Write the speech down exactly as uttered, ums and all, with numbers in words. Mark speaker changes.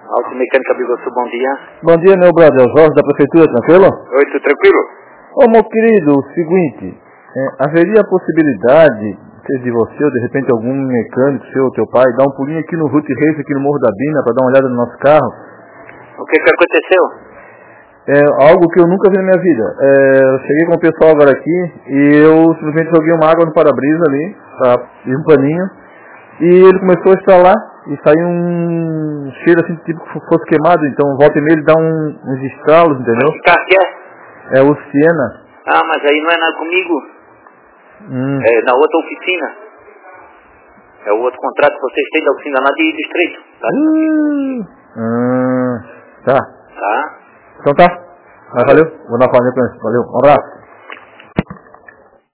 Speaker 1: Automecânica Biguaçu, bom dia.
Speaker 2: Bom dia, meu brother. O Jorge da Prefeitura, tranquilo?
Speaker 1: Oi, tudo tranquilo?
Speaker 2: Ô, meu querido, o seguinte, é, haveria a possibilidade, seja de você ou de repente algum mecânico, seu ou teu pai, dar um pulinho aqui no Route Race, aqui no Morro da Bina, para dar uma olhada no nosso carro?
Speaker 1: O que que aconteceu?
Speaker 2: É algo que eu nunca vi na minha vida. É, eu cheguei com o pessoal agora aqui e eu simplesmente joguei uma água no para-brisa ali, tá, e um paninho, e ele começou a estralar e saiu um cheiro assim, tipo que fosse queimado, então volta e meia ele dá um, uns estralos, entendeu?
Speaker 1: Que carro que é?
Speaker 2: É o Siena.
Speaker 1: Ah, mas aí não é na, comigo.
Speaker 2: Hum.
Speaker 1: É na outra oficina. É o outro contrato que vocês têm da oficina lá de Distrito. Tá?
Speaker 2: Hum. Hum. Tá.
Speaker 1: Tá?
Speaker 2: Então tá. Mas valeu. Vou dar uma palminha pra eles. Valeu. Um abraço.